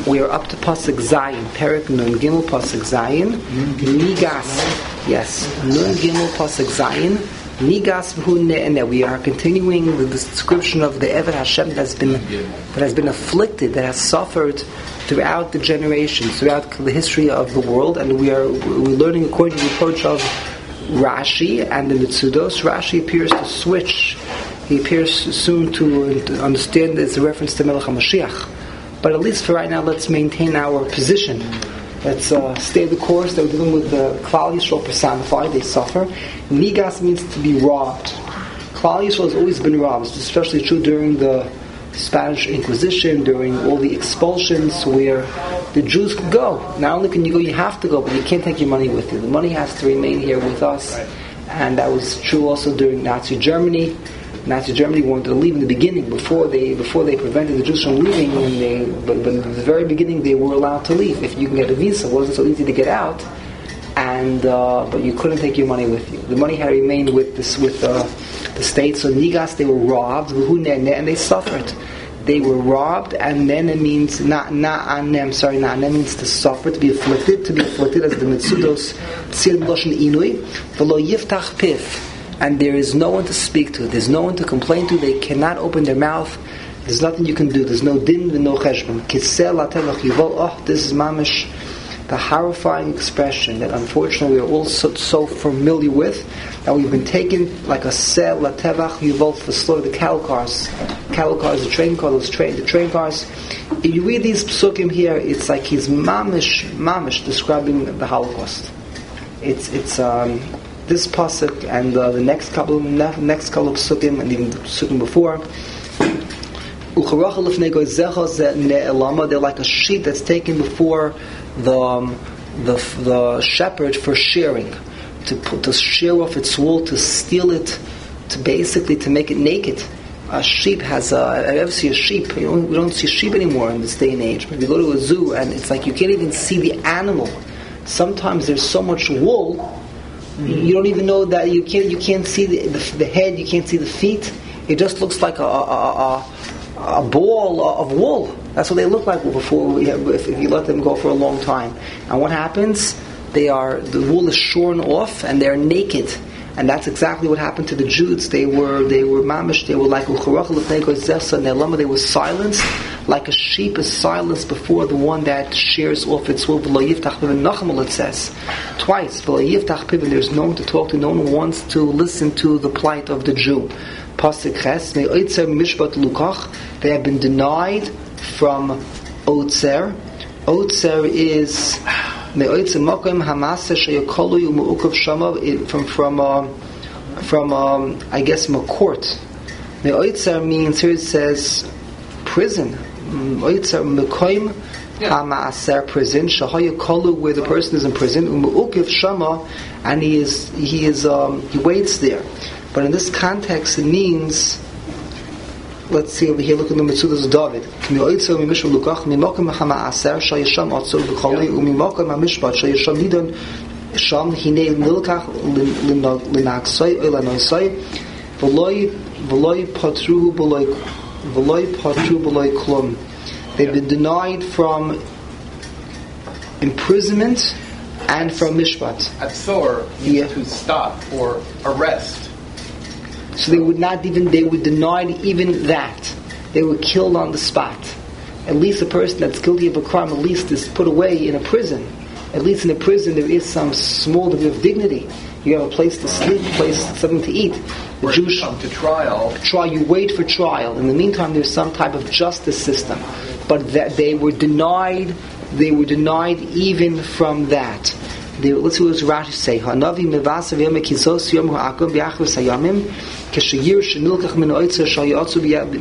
We are up to Pasuk Zayin, Perek Nun Gimel Pasuk Zayin, Nigas. Yes, Nun Gimel Pasuk Zayin, Nigas V'hu Ne'eneh. We are continuing with the description of the Eved Hashem that has been afflicted, that has suffered throughout the generations, throughout the history of the world, and we're learning according to the approach of Rashi and the Mitzudos. Rashi appears to switch. He appears soon to understand it's a reference to Melech HaMashiach. But at least for right now, let's maintain our position. Let's stay the course that we're dealing with the Klal Yisrael personified. They suffer. Nigas means to be robbed. Klal Yisrael has always been robbed. It's especially true during the Spanish Inquisition, during all the expulsions where the Jews could go. Not only can you go, you have to go, but you can't take your money with you. The money has to remain here with us. Right. And that was true also during Nazi Germany. Nazi Germany wanted to leave in the beginning, before they prevented the Jews from leaving. But in the very beginning, they were allowed to leave. If you can get a visa, it wasn't so easy to get out, but you couldn't take your money with you. The money had remained with the state. So Nigas, they were robbed, and they suffered. They were robbed, and then it means na'anem means to suffer, to be afflicted as the Mitzudos Tzir Loshen Inui, v'lo yiftach pif. And there is no one to speak to. There's no one to complain to. They cannot open their mouth. There's nothing you can do. There's no din and no cheshbon. Kisel atevach yivol. Oh, this is mamish, the horrifying expression that unfortunately we are all so familiar with. That we've been taken like a sel atevach yivol for slaughter. The cattle cars, the train cars, the train cars. If you read these psukim here, it's like he's mamish describing the Holocaust. It's this pasuk and the next couple of psukim and even the psukim before. They're like a sheep that's taken before the shepherd for shearing, to shear off its wool, to steal it, to make it naked. A sheep has I ever see a sheep? We don't see sheep anymore in this day and age. But you go to a zoo and it's like you can't even see the animal. Sometimes there's so much wool. You don't even know that you can't see the head, you can't see the feet. It just looks like a ball of wool. That's what they look like before if you let them go for a long time. And what happens? The wool is shorn off and they're naked. And that's exactly what happened to the Jews. They were mamish. They were like they were silenced, like a sheep is silenced before the one that shears off its wool. It says twice. There's no one to talk to. No one wants to listen to the plight of the Jew. They have been denied from Otzer. Otzer is from I guess from a court. Me'oitzer means, here it says prison. Me'oitzer mekoim ha'ma'aser prison. Shahaya kolu, where the person is in prison. U'mu'ukiv shama, and he waits there. But in this context, it means. Let's see over here. Look at the Mitzudas David. Me'oitzer mimishum lukach mimokim ha'ma'aser shayisham otzor b'cholei u'mimokim ha'mishpat shayisham nidon sham hinei nilkach l'naksoi o'lanoisoi v'loi patruhu b'loi klum. They've been denied from imprisonment and from mishpat. Atzor means to stop or arrest. So they were denied even that. They were killed on the spot. At least a person that's guilty of a crime at least is put away in a prison. At least in a prison there is some small degree of dignity. You have a place to sleep, something to eat. The Jews come to trial. You wait for trial. In the meantime there's some type of justice system. But that they were denied even from that. Let's see what Rashi say. Hanavi mevasav yom kizos yom ha'akum b'achros hayamim k'sheyir shenilkach min oitzer shayatzu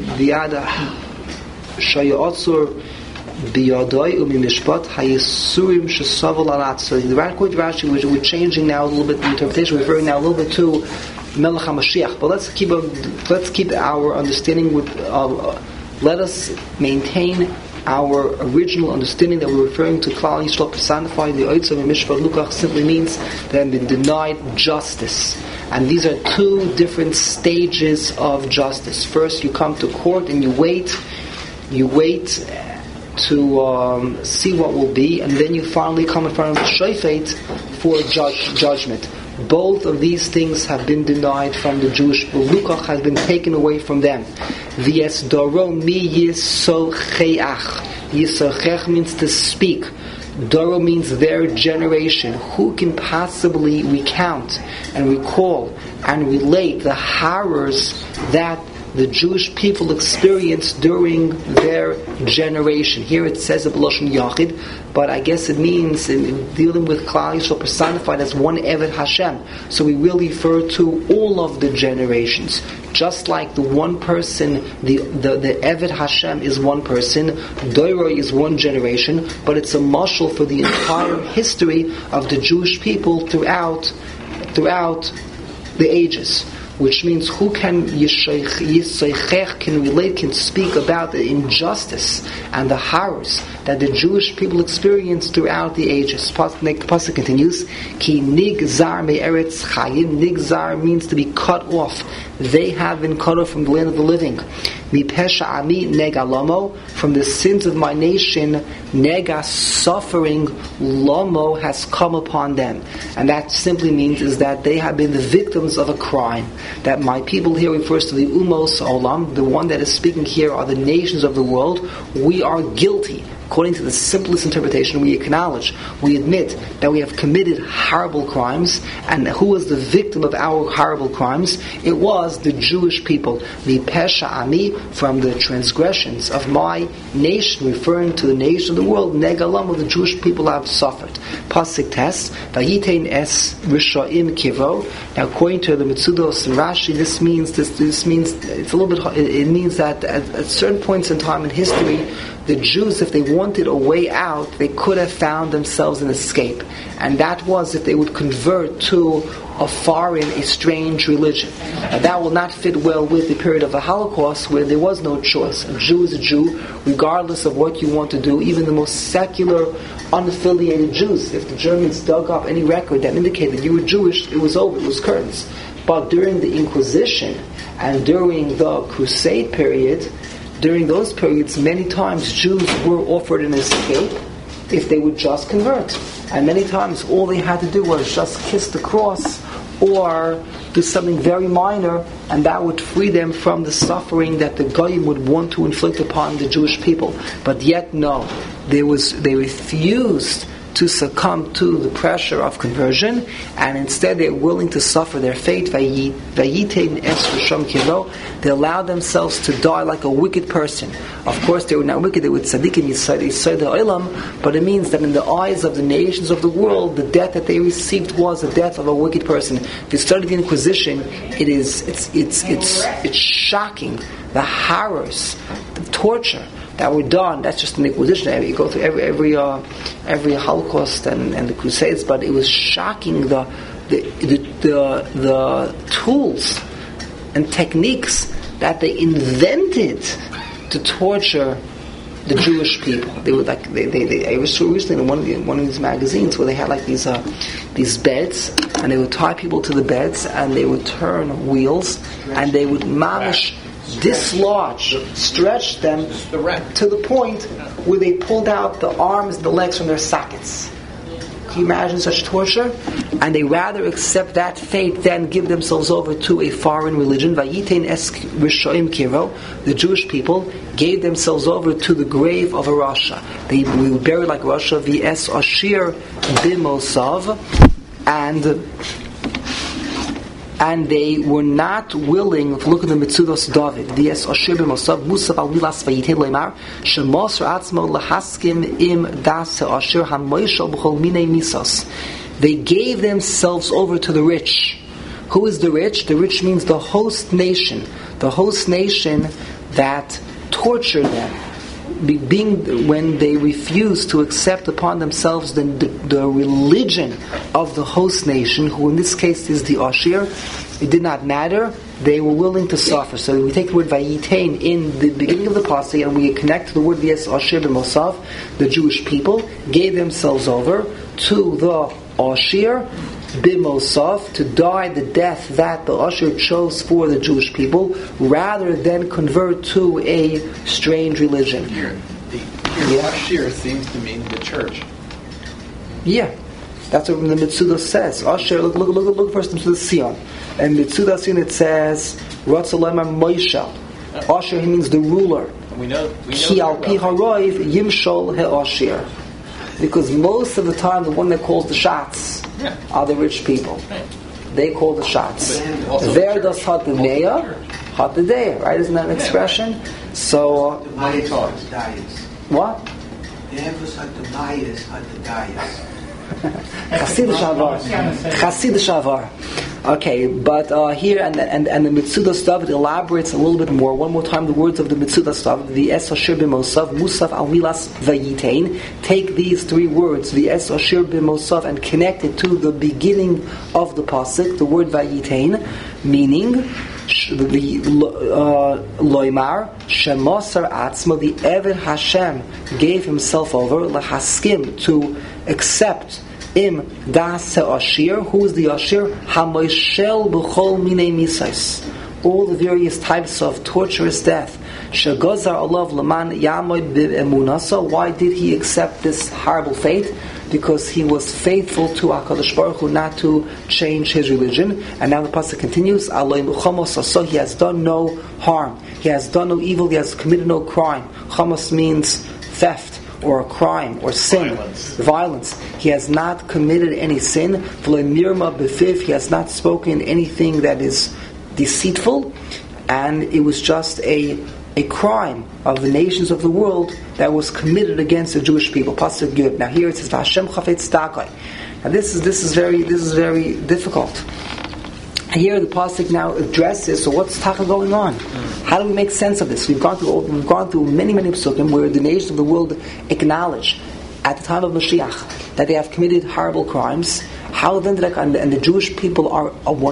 biyadoi umimishpat hayisurim shesavel alat. So the Rashi, we're changing now a little bit the interpretation, referring now a little bit to Melech HaMashiach. But let's keep our understanding with. Let us maintain our original understanding that we're referring to Klal Yisrael personified. The Oitzer Mishpat Lukach simply means they have been denied justice. And these are two different stages of justice. First, you come to court and you wait to see what will be, and then you finally come in front of the Shofet for judgment. Both of these things have been denied from the Jewish people. Lukach has been taken away from them. V'yesdoro mi yisocheach. Yisochech means to speak. Doro means their generation. Who can possibly recount and recall and relate the horrors that the Jewish people experienced during their generation? Here it says B'loshen Yachid, but I guess it means in dealing with Klal Yisrael personified as one Eved Hashem. So we will refer to all of the generations. Just like the one person, the Eved Hashem is one person, Doiro is one generation, but it's a mashal for the entire history of the Jewish people throughout the ages. Which means who can Yisaychech can relate, can speak about the injustice and the horrors that the Jewish people experienced throughout the ages. Pasuk continues, Ki nigzar me'eretz chayim. Nigzar means to be cut off. They have been cut off from the land of the living. Mipesha ami negalomo, from the sins of my nation, nega, suffering, lomo, has come upon them. And that simply means is that they have been the victims of a crime. That my people here refers to the umos olam, the one that is speaking here are the nations of the world. We are guilty. According to the simplest interpretation, we acknowledge, we admit that we have committed horrible crimes, and who was the victim of our horrible crimes? It was the Jewish people. The Pesha Ami, from the transgressions of my nation, referring to the nation of the world, Negalam, of the Jewish people have suffered. Pasuk Tes, Vayitein es Rishoim Kivo. Now, according to the Mitzudos and Rashi, this means it's a little bit. It means that at certain points in time in history, the Jews, if they wanted a way out, they could have found themselves an escape. And that was if they would convert to a foreign, a strange religion. Now, that will not fit well with the period of the Holocaust, where there was no choice. A Jew is a Jew, regardless of what you want to do. Even the most secular, unaffiliated Jews, if the Germans dug up any record that indicated you were Jewish, it was over, it was curtains. But during the Inquisition and during the Crusade period, during those periods, many times Jews were offered an escape if they would just convert. And many times all they had to do was just kiss the cross or do something very minor, and that would free them from the suffering that the Goyim would want to inflict upon the Jewish people. But yet, no. They refused to succumb to the pressure of conversion, and instead they're willing to suffer their fate. They allowed themselves to die like a wicked person. Of course, they were not wicked, they were tzaddikim, yisod ha'olam, but it means that in the eyes of the nations of the world, the death that they received was the death of a wicked person. If you study the Inquisition, it's shocking, the horrors, the torture that were done. That's just an Inquisition. You go through every Holocaust and the Crusades, but it was shocking the tools and techniques that they invented to torture the Jewish people. They were like I was so recently in one of these magazines where they had like these beds, and they would tie people to the beds, and they would turn wheels, and they would mamish dislodge, stretch them to the point where they pulled out the arms and the legs from their sockets. Can you imagine such torture? And they rather accept that fate than give themselves over to a foreign religion. Vayitein es Rishoim Kiro. The Jewish people gave themselves over to the grave of a Rasha. They were buried like Rasha. V'es Ashir b'mosav. And they were not willing to look at the Mitzudos David. V'es Ashir b'mosav Musav al milas vayitein leimar shemos ra'atzmo lahaskim im das Ashir hamoishal b'chol minei misas. They gave themselves over to the rich. Who is the rich? The rich means the host nation. The host nation that tortured them. When they refused to accept upon themselves the religion of the host nation, who in this case is the Ashir, it did not matter. They were willing to suffer. So we take the word Vayitain in the beginning of the passage, and we connect to the word V'es Ashir b'mosav. The Jewish people gave themselves over to the Ashir b'mosav, to die the death that the Ashir chose for the Jewish people, rather than convert to a strange religion. Here Yeah. Ashir seems to mean the church. Yeah, that's what the Mitzuda says. Asher, look first into the Sion. And Mitzuda Sion it says, Ratzalema Moishel. Asher, he means the ruler. And we know Ki al pi haroiv yimshol he'ashir. Because most of the time, the one that calls the shots are the rich people. Right. They call the shots. There does hatadeya, hatadeya, right? Isn't that an expression? So, what? Chassid Shavar. Okay, but here and the Mitzuda stuff, it elaborates a little bit more. One more time, the words of the Mitzuda stuff. The Es Ashir B'Mosav, Musaf Al Milas Vayitain. Take these three words, the Es Ashir B'Mosav, and connect it to the beginning of the pasuk, the word Vayitain, meaning the Loimar Shemosar Atzma, the Eved Hashem gave himself over lahaskim, to accept Im das Ashir. Who is the Ashir? Hamoishel b'chol minei misais. All the various types of torturous death. Shagozar Allah leman yamoid b'emunasa. Why did he accept this horrible fate? Because he was faithful to HaKadosh Baruch Hu, not to change his religion. And now the pasuk continues, so he has done no harm. He has done no evil. He has committed no crime. Chamos means theft, or a crime, or sin, violence. He has not committed any sin. He has not spoken anything that is deceitful, and it was just a crime of the nations of the world that was committed against the Jewish people. Pasuk Yud. Now here it says Hashem Chafetz Dakai. Now this is very difficult. Here the pasuk now addresses, so what's taka going on? How do we make sense of this? We've gone through many psukim where the nations of the world acknowledge at the time of Mashiach that they have committed horrible crimes. How then did and the Jewish people are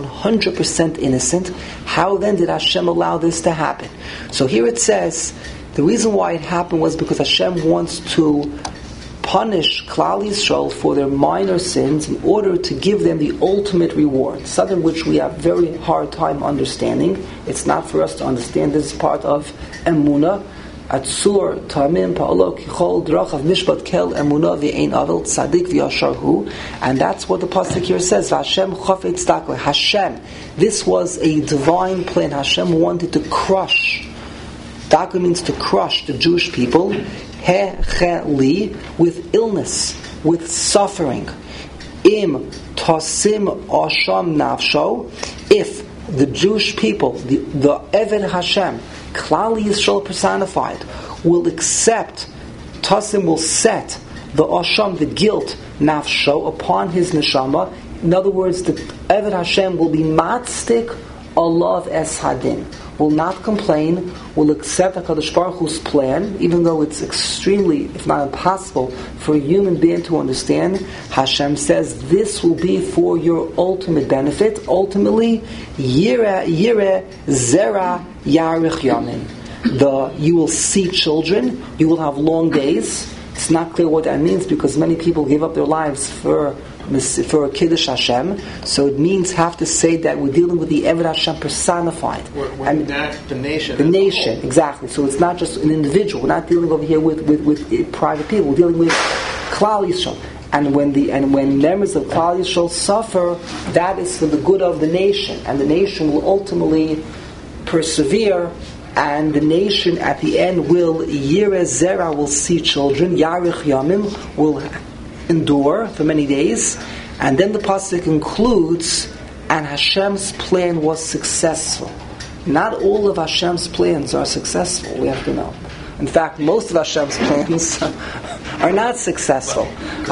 100% innocent? How then did Hashem allow this to happen? So here it says the reason why it happened was because Hashem wants to punish Klal Yisrael for their minor sins in order to give them the ultimate reward, something which we have very hard time understanding. It's not for us to understand. This is part of Emunah. Atzur Tamim Pa'alo Kichol Drachav Mishpat Kel Emunah V'Ein Avel Tzadik V'Yashar Hu. And that's what the pasuk here says. Hashem Chafetz Dakai. Hashem. This was a divine plan. Hashem wanted to crush. Dakai means to crush the Jewish people. Hecheli, with illness, with suffering. Im Tosim Asham Nafsho. If the Jewish people, the Eved Hashem, Klal Yisrael personified, will accept, Tosim will set the Asham, the guilt, Nafsho, upon his neshama. In other words, the Eved Hashem will be matzdik Allah es hadin, will not complain, will accept HaKadosh Baruch Hu's plan, even though it's extremely, if not impossible, for a human being to understand. Hashem says this will be for your ultimate benefit. Ultimately, Yireh Zera Yarich Yamin. You will see children, you will have long days. It's not clear what that means because many people give up their lives for Kiddush Hashem. So it means have to say that we're dealing with the Eved Hashem personified. And the nation. The nation, exactly. So it's not just an individual. We're not dealing over here with private people. We're dealing with Klal Yisrael. And when members of Klal Yisrael suffer, that is for the good of the nation. And the nation will ultimately persevere. And the nation at the end will, Yireh Zera will see children, Yarich Yamim will endure for many days. And then the pasuk concludes, and Hashem's plan was successful. Not all of Hashem's plans are successful, we have to know. In fact, most of Hashem's plans are not successful.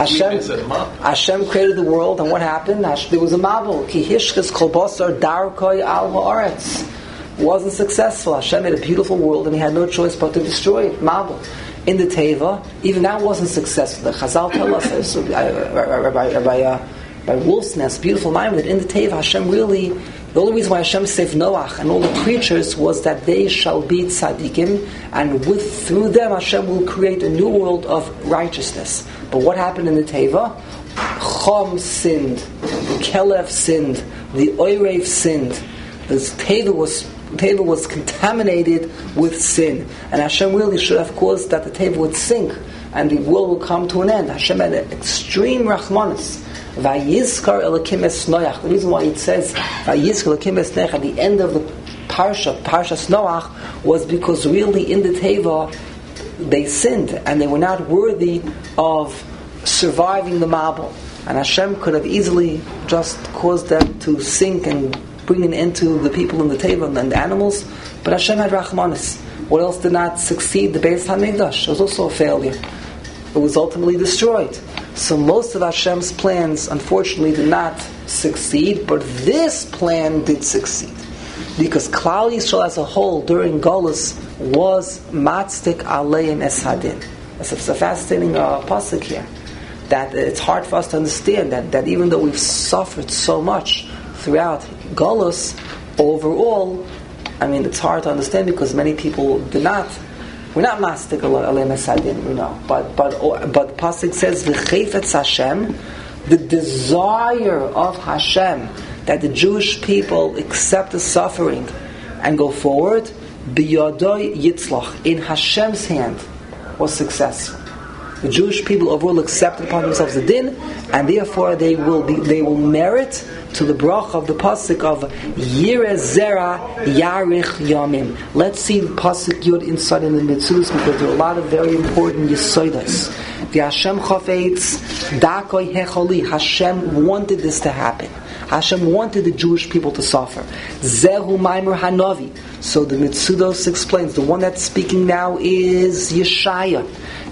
Hashem created the world, and what happened? There was a mabul. Ki hishkas kol basar darkoi al haaretz. Wasn't successful. Hashem made a beautiful world and he had no choice but to destroy it. Mabul. In the Teva, even that wasn't successful. The Chazal tell us, by Wolf's Nest, beautiful mind, that in the Teva, Hashem really, the only reason why Hashem saved Noach and all the creatures was that they shall be tzaddikim, and through them Hashem will create a new world of righteousness. But what happened in the Teva? Chom sinned, the Kelev sinned, the Oirev sinned. The Teva was teva was contaminated with sin, and Hashem really should have caused that the teva would sink and the world will come to an end. Hashem had an extreme rachmanis. Vayizkar Elokim es Noach. The reason why it says Vayizkar Elokim es Noach at the end of the Parshas Noach, was because really in the teva they sinned and they were not worthy of surviving the Mabul. And Hashem could have easily just caused them to sink and bring an end to the people in the teva and the animals, but Hashem had rachmanis. What else did not succeed? The Beis HaMikdash. It was also a failure. It was ultimately destroyed. So most of Hashem's plans, unfortunately, did not succeed, but this plan did succeed. Because Klal Yisrael as a whole, during Golus, was matzdik aleim es hadin. It's a fascinating pasuk here. That it's hard for us to understand that even though we've suffered so much throughout Golus, overall, I mean, it's hard to understand because many people we're not mastik aleim es hadin, you know. But pasuk says v'chefetz Hashem, the desire of Hashem that the Jewish people accept the suffering and go forward, biyadoi yitzlach, in Hashem's hand, was successful. The Jewish people overall accepted upon themselves the din, and therefore they will merit to the brach of the pasuk of Yireh Zera Yarich Yamim. Let's see the pasuk Yud inside in the Mitzvahs, because there are a lot of very important yisodas. The Hashem chafetz dakoi hecholi. Hashem wanted this to happen. Hashem wanted the Jewish people to suffer. Zehu Maimer Hanavi. So the Mitzudos explains, the one that's speaking now is Yeshaya.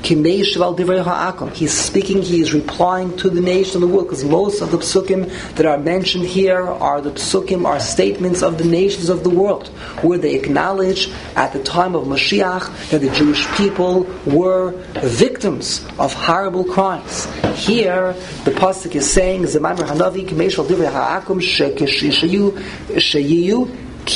He's speaking, he is replying to the nation of the world, because most of the psukim that are mentioned here are statements of the nations of the world, where they acknowledge at the time of Mashiach that the Jewish people were victims of horrible crimes. Here, the pasuk is saying, Zemaimer Hanavi Kimeshval Divrei Ha'akum Sheyiyu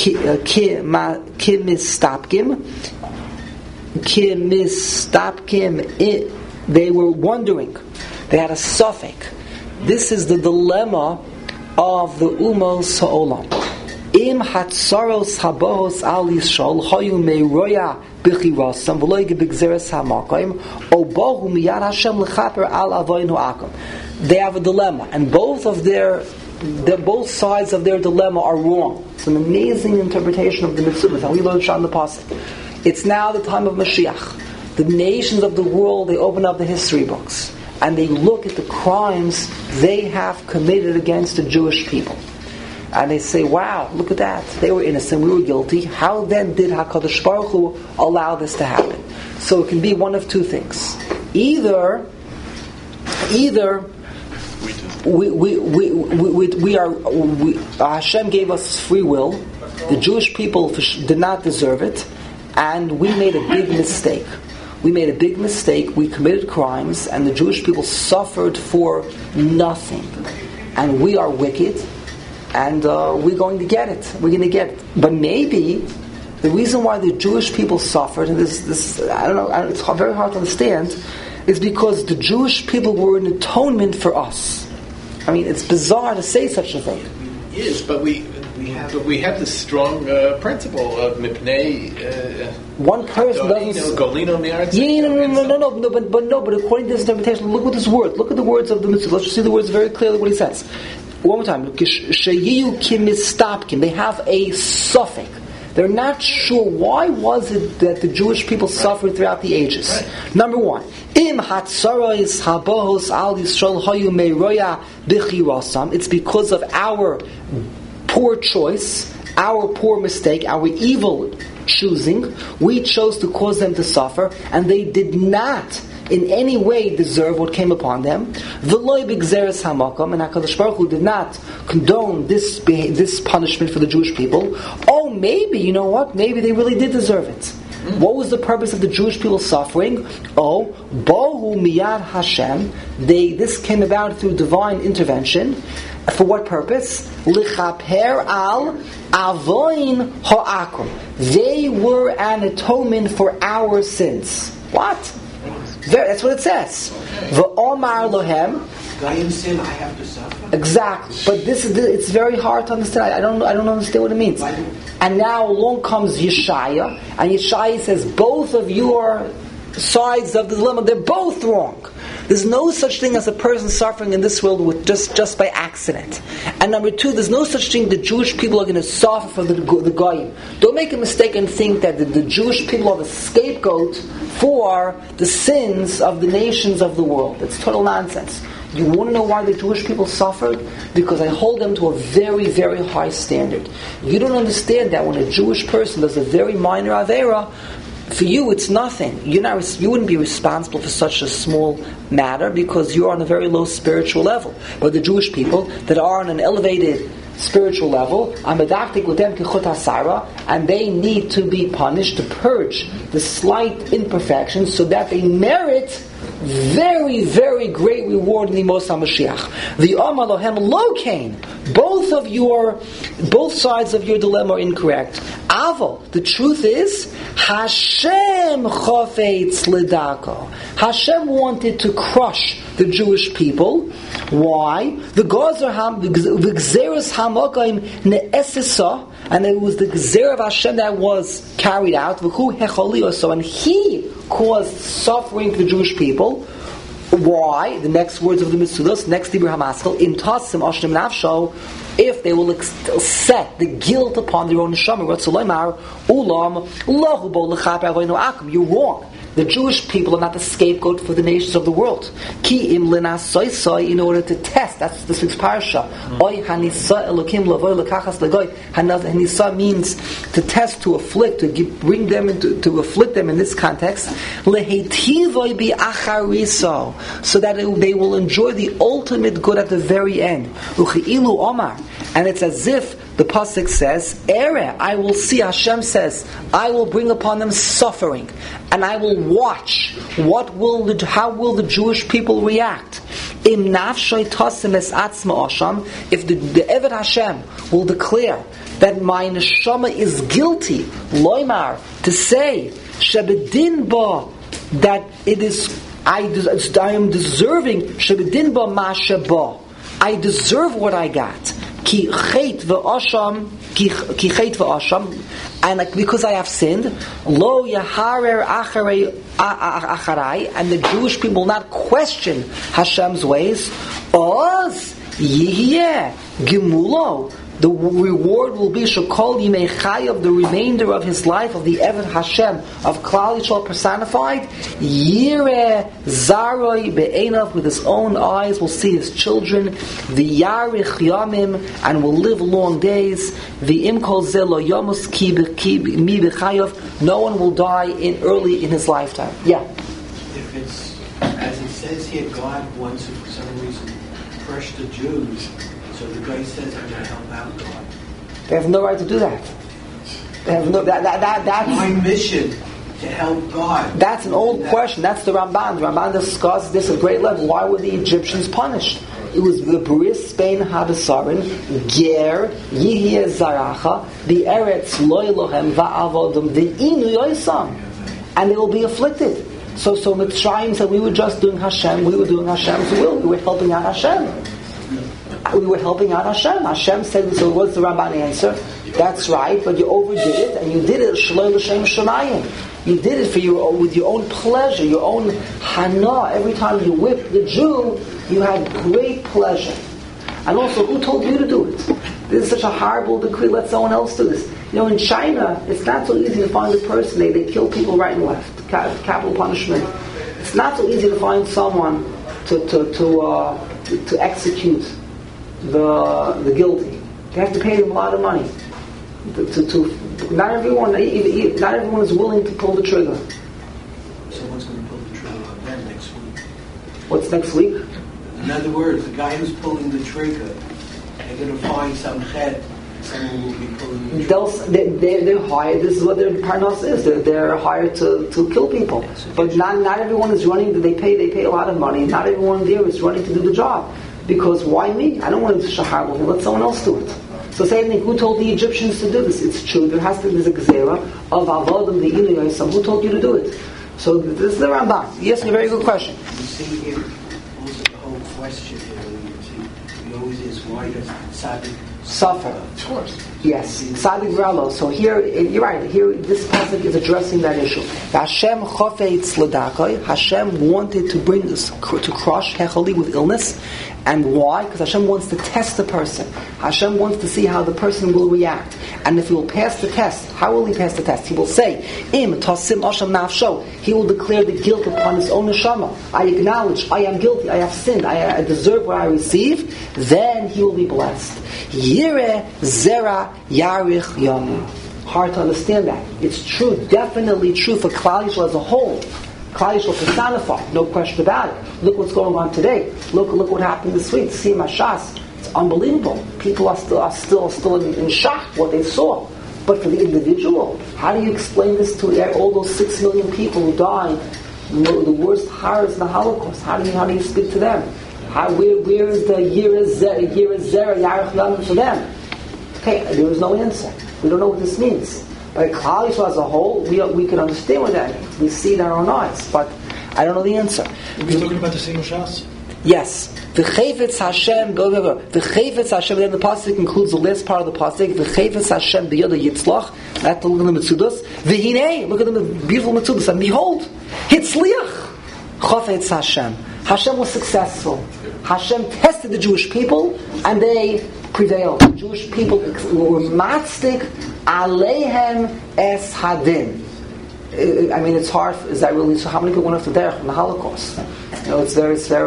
Kimistapkim. They were wondering. They had a suffix. This is the dilemma of the Umos Ha'olam. Im hatzaros habos al Yisrael hayu meiroya b'chirasam v'lo b'gzeres ha'makayim obohu miyad Hashem l'chaper al avoinu akum. They have a dilemma, and both sides of their dilemma are wrong. It's an amazing interpretation of the mitzvah. How we learn Shan the pasuk. It's now the time of Mashiach. The nations of the world, they open up the history books and they look at the crimes they have committed against the Jewish people. And they say, wow, look at that. They were innocent, we were guilty. How then did HaKadosh Baruch Hu allow this to happen? So it can be one of two things. Either Hashem gave us free will. The Jewish people did not deserve it. And we made a big mistake. We committed crimes, and the Jewish people suffered for nothing. And we are wicked, and we're going to get it. But maybe the reason why the Jewish people suffered, and this I don't know, it's very hard to understand, is because the Jewish people were an atonement for us. I mean, it's bizarre to say such a thing. Yes, but we have this strong principle of mipnei. One person doesn't. Golino mi'aretz. But according to this interpretation, look at this word. Look at the words of the mitzvah. Let's just see the words very clearly. What he says. One more time. Sheyiyu kimistapkim. They have a suffix. They're not sure why was it that the Jewish people suffered throughout the ages. Right. Number one, im hatzaros habos al Yisrael hayu meiroya b'chirasam. It's because of our poor choice, our poor mistake, our evil choosing. We chose to cause them to suffer, and they did not in any way deserve what came upon them. V'lo b'gzeres hamakom, and HaKadosh Baruch Hu did not condone this punishment for the Jewish people. Oh, maybe, you know what? Maybe they really did deserve it. What was the purpose of the Jewish people suffering? Oh, bohu miyad Hashem. This came about through divine intervention. For what purpose? Lichaper al avoin ha'akum. They were an atonement for our sins. What? That's what it says. V'omar lohem, Goyim sin, I have to suffer. Exactly, but it's very hard to understand. I don't understand what it means. And now along comes Yeshaya, and Yeshaya says both of your sides of the dilemma, they're both wrong. There's no such thing as a person suffering in this world with just by accident. And number two, there's no such thing the Jewish people are going to suffer for the Goyim. Don't make a mistake and think that the Jewish people are the scapegoat for the sins of the nations of the world. It's total nonsense. You want to know why the Jewish people suffered? Because I hold them to a very, very high standard. You don't understand that when a Jewish person does a very minor avera, for you it's nothing. You wouldn't be responsible for such a small matter because you're on a very low spiritual level. But the Jewish people that are on an elevated spiritual level, and they need to be punished to purge the slight imperfections so that they merit very, very great reward in the Mos HaMashiach. The Amar Lohem Lokain. Both sides of your dilemma are incorrect. Aval, the truth is, Hashem chofetz lidako. Hashem wanted to crush the Jewish people. Why? The Gzeres Hamokaim ne'esisa, and it was the Gzer of Hashem that was carried out. And He caused suffering to the Jewish people. Why? The next words of the Mitzudos, next Dibur HaMaskal, in Tasim Ashnem Nafsho, if they will set the guilt upon their own neshama, ulam lahu bo l'chaper avoinu akum. You're wrong. The Jewish people are not the scapegoat for the nations of the world. Ki im lenasoisoi, in order to test. That's this week's parasha. Oy hanisa elokim lavoy lekachas legoy. Hanisa means to test, to afflict, bring them into, to afflict them in this context. Lehetivoi bi achariso, so that they will enjoy the ultimate good at the very end. Uchi'ilu omar, and it's as if the pasuk says, "Ere, I will see." Hashem says, "I will bring upon them suffering, and I will watch. How will the Jewish people react? Im nafshay tasim es atzma osham. If the Eved Hashem will declare that my neshama is guilty, loymar, to say shebedin ba, that it is I am deserving shebedin ba ma sheba. I deserve what I got. Ki chet v'asham, and because I have sinned, lo yaharer acharai, and the Jewish people will not question Hashem's ways. Oz yihye gemulo. The reward will be Shekol Yimei Chayav, the remainder of his life, of the Eved Hashem, of Klal Yisrael personified. Yireh Zaroi Be'enav, with his own eyes will see his children. V'yarich Yamim, and will live long days. V'im Kol Zeh Lo Yomus Ki Mi B'Chayav, no one will die early in his lifetime. Yeah. If it's, as it says here, God wants to, for some reason, crush the Jews. So the guy says, I'm going to help out God. They have no right to do that. They have no. That's my mission to help God. That's an old question. That's the Ramban. The Ramban discussed this at great level. Why were the Egyptians punished? It was the Bris Spain Habasarin, Ger, Yihye Zaracha, the Eretz Loilohem Va'avodum, the Inu Yoisam, and they will be afflicted. So Mitzrayim said we were just doing Hashem. We were doing Hashem's will. We were helping out Hashem. We were helping out Hashem. Hashem said, so what's the Ramban answer? That's right, but you overdid it, and you did it Shaloi L'Shem Shemayim. You did it with your own pleasure, your own hana. Every time you whip the Jew, you had great pleasure. And also, who told you to do it? This is such a horrible decree, let someone else do this. In China, it's not so easy to find a person. They kill people right and left. Capital punishment. It's not so easy to find someone to execute the guilty. You have to pay them a lot of money. Not everyone is willing to pull the trigger. Someone's going to pull the trigger again next week. What's next week? In other words, the guy who's pulling the trigger, they're going to find some head. Someone will be pulling the trigger. They're hired. This is what their parnas is. They're hired to kill people. But not everyone is running. They pay a lot of money. Not everyone there is running to do the job. Because why me? I don't want to shahar. Let someone else do it. So same thing, who told the Egyptians to do this? It's true, there's a gezerah of avodim the Inu Yosam. Who told you to do it? So this is the Ramban. Yes, a very good question. You see here, also the whole whole question here. We always ask, why does tzaddik suffer? Of course. Yes, tzaddik v'alo. So here, you're right. Here, this passage is addressing that issue. Hashem chofetz l'dakoi. Hashem wanted to bring this to crush Hecholi with illness, and why? Because Hashem wants to test the person. Hashem wants to see how the person will react, and if he will pass the test, how will he pass the test? He will say, "Im tasim asham nafsho." He will declare the guilt upon his own neshama. I acknowledge, I am guilty, I have sinned, I deserve what I receive. Then he will be blessed. Yireh zera yarich yamim. Hard to understand that. It's true, definitely true for Klal Yisrael as a whole. Klal Yisrael personified, no question about it. Look what's going on today. Look what happened this week. See Mashas. It's unbelievable. People are still in shock what they saw. But for the individual, how do you explain this to all those 6 million people who died, the worst horrors in the Holocaust? How do you speak to them? Where is the Yireh Zera Yarech Yamim for them? Okay, there is no answer. We don't know what this means. But Klal Yisrael as a whole, we can understand what that means. We see it in our own eyes, but I don't know the answer. Are we talking about the same Shas? Yes. The Chayvetz Hashem, the Chayvetz Hashem, then the pasuk includes the last part of the pasuk. The Chayvetz Hashem b'yoda yitzlach. That's look at the Metzudos. V'hinei, look at the beautiful Metzudos, and behold, hitzliach Chayvetz Hashem. Hashem was successful. Hashem tested the Jewish people, and they prevailed. The Jewish people were matzdik aleihem es hadin. I mean, it's hard. Is that really so? How many people went off the derech in the Holocaust? It's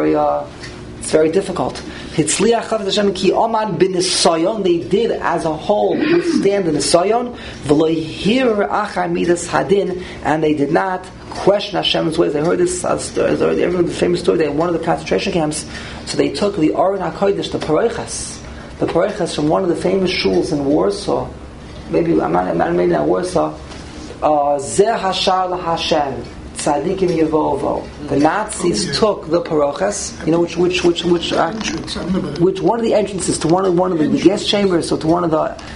very difficult. Hitzliach Chayvetz Hashem ki oman b'nisayon. They did as a whole withstand the nisayon. V'lo yihir achar midas hadin, and they did not question Hashem's ways. I heard this story. Everyone, the famous story. They had one of the concentration camps. So they took the Aron HaKodesh, the Parochas from one of the famous shuls in Warsaw. Maybe not Warsaw. Zeh Hashar LaHashem Tzadikim Yevovo. The Nazis took the Parochas. You know which one of the entrances to one of the gas chambers, or to one of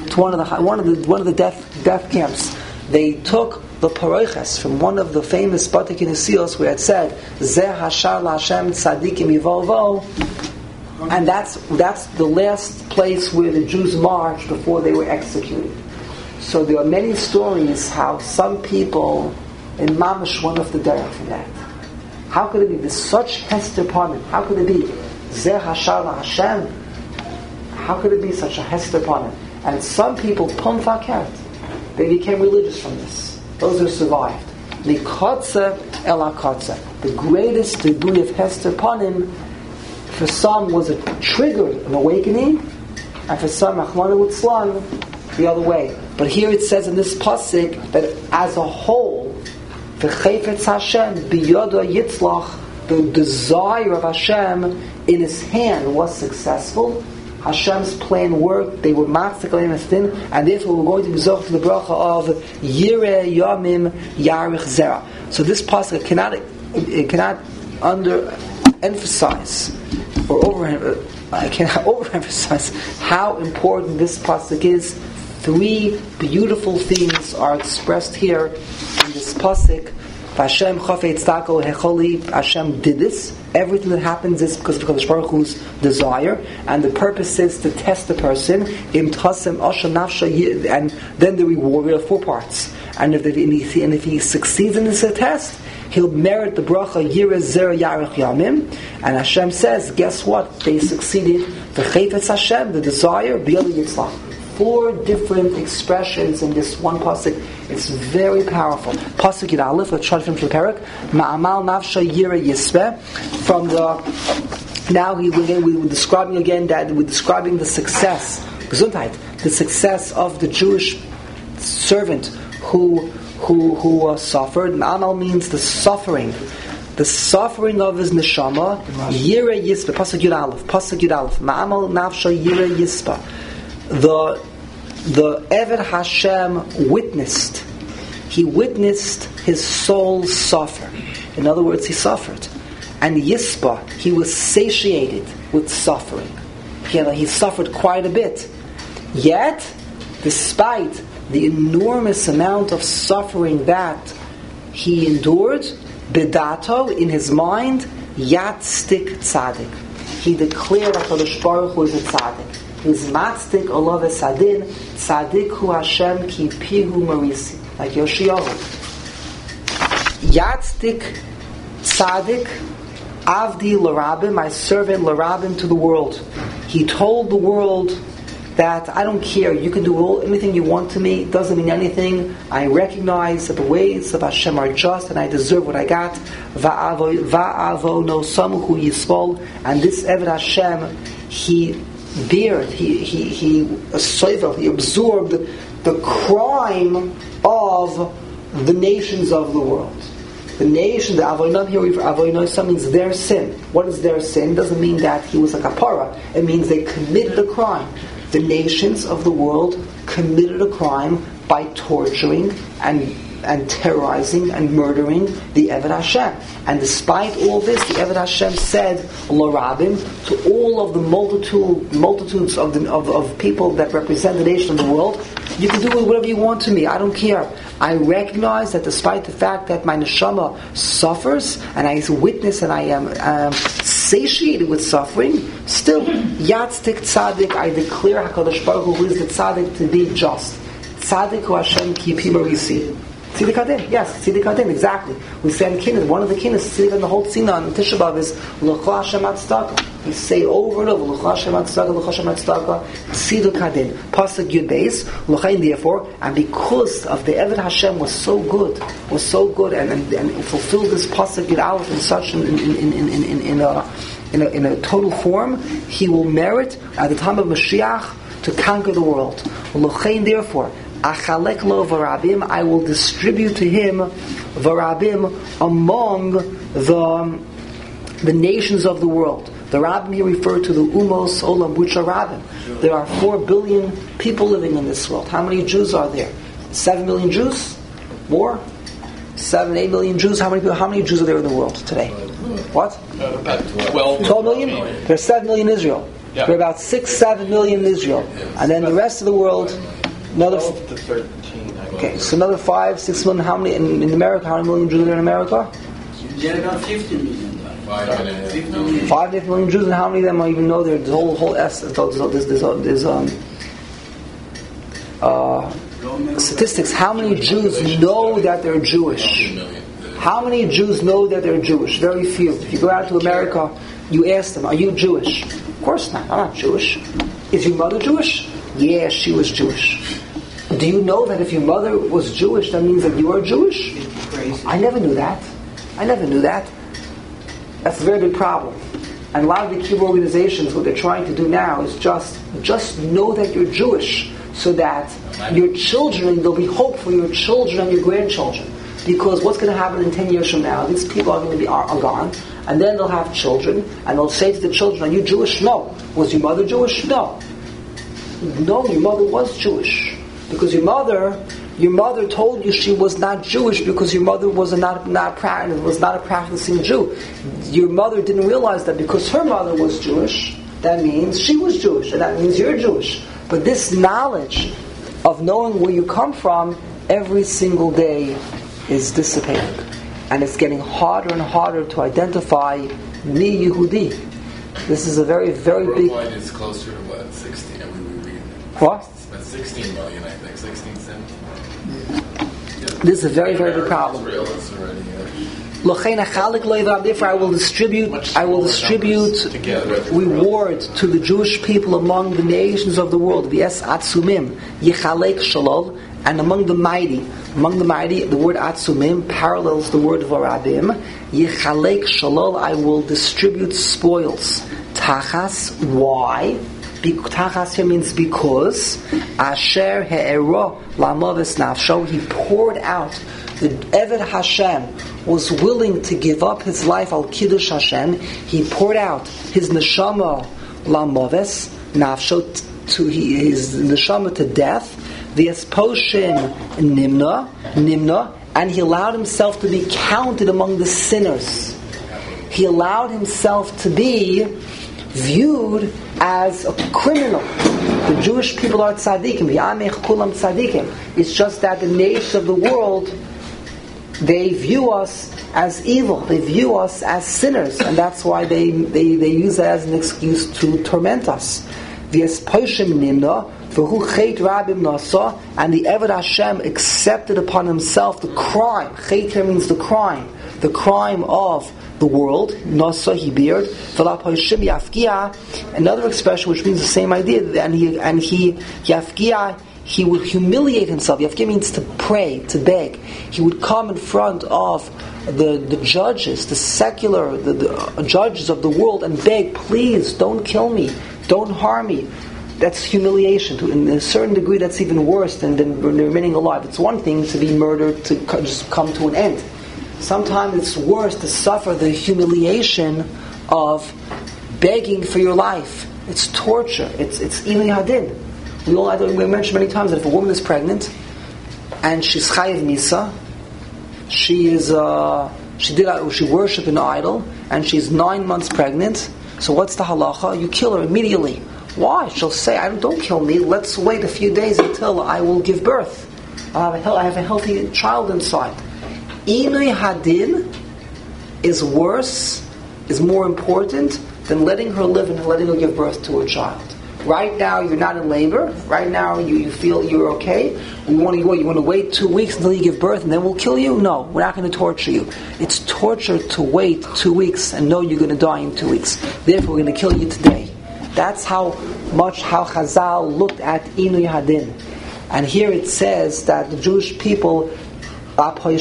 the death camps. They took the Parochas from one of the famous Batik Nesios where it said Zeh Hashar LaHashem Tzadikim Yevovo, and that's the last place where the Jews marched before they were executed. So there are many stories how some people in Mamash went off the derech for that. How could it be? There's such hester upon it. How could it be? Zeh Hashar LaHashem. How could it be such a hester upon it? And some people, pum fakert, they became religious from this. Those who survived. Mikotze el hakotze. The greatest degree of hester upon him, for some was a trigger, an awakening, and for some, Rachmana litzlan, the other way. But here it says in this pasuk that as a whole, the Chayvetz Hashem biyoda yitzlach, the desire of Hashem in His hand was successful. Hashem's plan worked. They were matzdik and therefore we're going to be zoch to the bracha of Yireh Yamim Yarich Zera. So this pasuk cannot underemphasize I cannot overemphasize how important this pasuk is. 3 beautiful things are expressed here in this pasuk. Hashem chafetz dako hecholi. Hashem did this. Everything that happens is because of Kadosh Baruch Hu's desire, and the purpose is to test the person. Im tasem asha nafsha, and then the reward. There are 4 parts, and if he succeeds in this test, he'll merit the bracha Yireh Zera Yarech Yamim. And Hashem says, guess what? They succeeded. The Chayvetz Hashem, the desire, B'yada Yitzlach. 4 different expressions in this one pasuk. It's very powerful. Pasuk Yud Aleph. Let's try to finish the parak. Ma'amal nafsha Yireh Yisveh. From the now we were describing again that we're describing the success, Gesundheit, the success of the Jewish servant who suffered. Ma'amal means the suffering of his neshama. Yireh Yisveh. Pasuk Yud Aleph. Ma'amal nafsha Yireh Yisveh. The Eved Hashem witnessed. He witnessed his soul suffer. In other words, he suffered. And Yispa, he was satiated with suffering. He suffered quite a bit. Yet, despite the enormous amount of suffering that he endured, Bedato, in his mind, Yatzdik Tzadik. he declared HaKadosh Baruch Hu is a tzaddik. He's matzik olav esadin, tzaddik hu Hashem ki pihu marisi. Like Yoshiyahu. Yatzik tzaddik avdi l'rabim, my servant l'rabim to the world. He told the world that I don't care, you can do anything you want to me, it doesn't mean anything. I recognize that the ways of Hashem are just and I deserve what I got. Va'avo no samuhu yisbol, and this Eved Hashem, he absorbed the crime of the nations of the world. The nation, the Avoinam here, Avoinam means their sin. What is their sin? It doesn't mean that he was a kapara. It means they committed a crime. The nations of the world committed a crime by torturing and terrorizing and murdering the Eved Hashem. And despite all this, the Eved Hashem said, L'Rabim, to all of the multitudes of people that represent the nation of the world, you can do whatever you want to me, I don't care. I recognize that despite the fact that my neshama suffers, and I witness and I am satiated with suffering, still, Yatztik Tzaddik, I declare HaKadosh Baruch Hu is the Tzaddik to be just. Tzaddik Hu Hashem ki pimarisi. Tzidik Hadin, yes, Tzidik Hadin, exactly. We say in Kinnis, one of the Kinnis, Tzidik and the whole Tzina on Tisha B'Av is L'cha Hashem Atzdaka. We say over and over, L'cha Hashem Atzdaka, L'cha Hashem Atzdaka, Tzidik Hadin. Pasuk Yud Beis, L'chain therefore, and because of the Eved Hashem was so good, and fulfilled this Pasuk Yud Aleph in such in a total form, he will merit at the time of Mashiach to conquer the world. L'chain therefore, Achalek lo varabim, I will distribute to him varabim among the nations of the world. The rabbim here refer to the umos olam, which are rabbim. There are 4 billion people living in this world. How many Jews are there? 7 million Jews? More? 7, 8 million Jews? How many Jews are there in the world today? What? About 12 million? There are 7 million in Israel. Yeah. There are about 6, 7 million in Israel. And then the rest of the world, another 12 to 13. Okay, so another 5, 6 million. How many in America? How many million Jews are there in America? There are about 50 million. 5 million Jews, and how many of them even know there's whole statistics. How many Jews know that they're Jewish? How many Jews know that they're Jewish? Very few. If you go out to America, you ask them, "Are you Jewish?" Of course not. I'm not Jewish. Is your mother Jewish? Yeah, she was Jewish. Do you know that if your mother was Jewish, that means that you are Jewish? Crazy. I never knew that. That's a very big problem. And a lot of the Kibbutz organizations, what they're trying to do now is just know that you're Jewish, so that your children, there'll be hope for your children and your grandchildren. Because what's going to happen in 10 years from now, these people are going to be are gone, and then they'll have children, and they'll say to the children, "Are you Jewish?" No. Was your mother Jewish? No. No, your mother was Jewish. Because your mother told you she was not Jewish because your mother was not a practicing Jew. Your mother didn't realize that because her mother was Jewish, that means she was Jewish, and that means you're Jewish. But this knowledge of knowing where you come from every single day is dissipating. And it's getting harder and harder to identify Ni Yehudi. This is a very, very big... Worldwide is closer to what? 16? What? It's about 16 million, I think. 16, 17. This is a very, very big problem. Israel is already... Therefore, I will distribute reward to the Jewish people among the nations of the world. V'es atzumim yichalek shalol, and among the mighty, the word atzumim parallels the word varabim. Yichalek shalol, I will distribute spoils. Tachas, why? Tachas here means because. Asher he'ero lamavis nafsho, he poured out. The Eved Hashem was willing to give up his life al Kiddush Hashem. He poured out his neshama lamavis nafsho, to his neshama to death. The esposhim nimna, and he allowed himself to be counted among the sinners. He allowed himself to be viewed as a criminal. The Jewish people are tzaddikim. Yamech kulam tzaddikim. It's just that the nations of the world, they view us as evil. They view us as sinners, and that's why they use it as an excuse to torment us. And the Eved Hashem accepted upon himself the crime. Chet means the crime of the world. Nasa, he beard. Another expression which means the same idea. And he yafkia, he would humiliate himself. Yafkia means to pray, to beg. He would come in front of the judges, the secular, the judges of the world, and beg, please don't kill me, don't harm me. That's humiliation. In a certain degree, that's even worse than remaining alive. It's one thing to be murdered, to just come to an end. Sometimes it's worse to suffer the humiliation of begging for your life. It's torture. It's Inui Hadin. We mentioned many times that if a woman is pregnant and she's chayiv misa, she worshipped an idol, and she's 9 months pregnant. So what's the halacha? You kill her immediately. Why? She'll say, don't kill me, let's wait a few days until I will give birth. I have a healthy child inside. Inui Hadin is worse, is more important than letting her live and letting her give birth to a child. Right now you're not in labor, right now you feel you're okay, you want to wait 2 weeks until you give birth and then we'll kill you? No, we're not going to torture you. It's torture to wait 2 weeks and know you're going to die in 2 weeks. Therefore we're going to kill you today. That's how Chazal looked at Inui Hadin. And here it says that the Jewish people, to the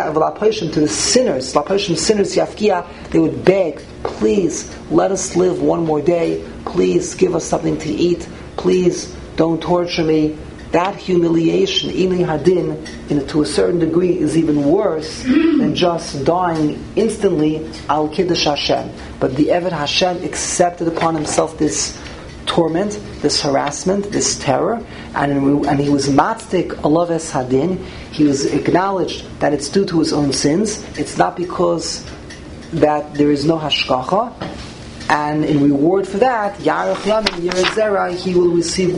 sinners, Yafkia, they would beg, please let us live one more day, please give us something to eat, please don't torture me. That humiliation, Inui Hadin, to a certain degree, is even worse than just dying instantly al Kiddush Hashem. But the Eved Hashem accepted upon himself this torment, this harassment, this terror, and he was matzik alav es hadin. He was acknowledged that it's due to his own sins. It's not because that there is no hashgacha. And in reward for that, Yarech Yamin Yered Zera, he will receive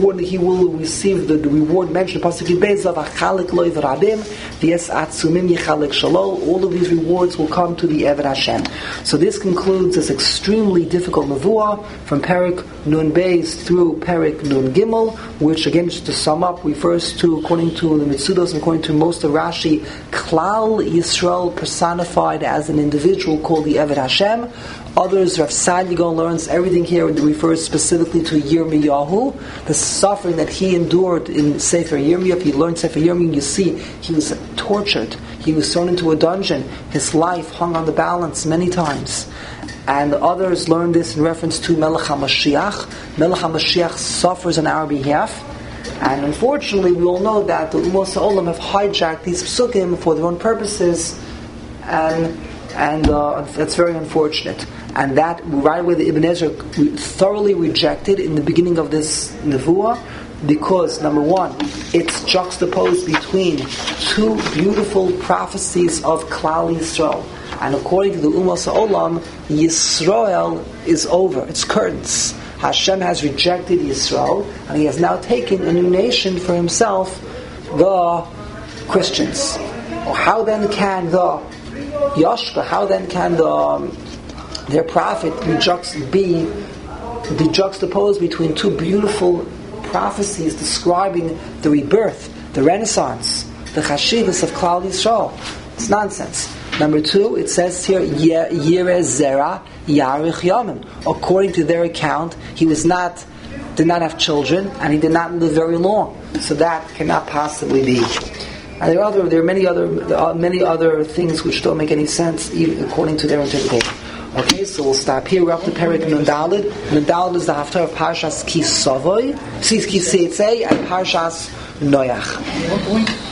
the reward mentioned in Pasuk Beis of Achalik Loy V'Rabim, V'Yes Atzumim Yechalik Shalol. All of these rewards will come to the Eved Hashem. So this concludes this extremely difficult nevuah from Perek Nun Beis through Perek Nun Gimel, which again, just to sum up, refers to, according to the Mitzudos and according to most of Rashi, Klal Yisrael personified as an individual called the Eved Hashem. Others, Rav Sadigan learns everything here refers specifically to Yirmiyahu, the suffering that he endured in Sefer Yirmiyah. If you learn Sefer Yirmiyah, you see he was tortured. He was thrown into a dungeon. His life hung on the balance many times. And others learn this in reference to Melech HaMashiach. Melech HaMashiach suffers on our behalf. And unfortunately, we all know that the Umos HaOlam have hijacked these psukim for their own purposes, and that's very unfortunate. And that right away the Ibn Ezra thoroughly rejected in the beginning of this nevuah, because number one, it's juxtaposed between two beautiful prophecies of Klal Yisrael. And according to the Umos HaOlam, Yisrael is over. It's curtains. Hashem has rejected Yisrael, and He has now taken a new nation for Himself, the Christians. How then can the Yashka, how then can their prophet be juxtaposed between two beautiful prophecies describing the rebirth, the renaissance, the chashivas of Klal Yisrael? It's nonsense. Number two, it says here, Yireh Zera Yarich Yamim. According to their account, he did not have children, and he did not live very long. So that cannot possibly be. And there are many other things which don't make any sense, even according to their interpretation. Okay, so we'll stop here. We're up to Perek Nun Daled. Nun Daled is the Haftarah of Parshas Ki Seitzei and Parshas Noach.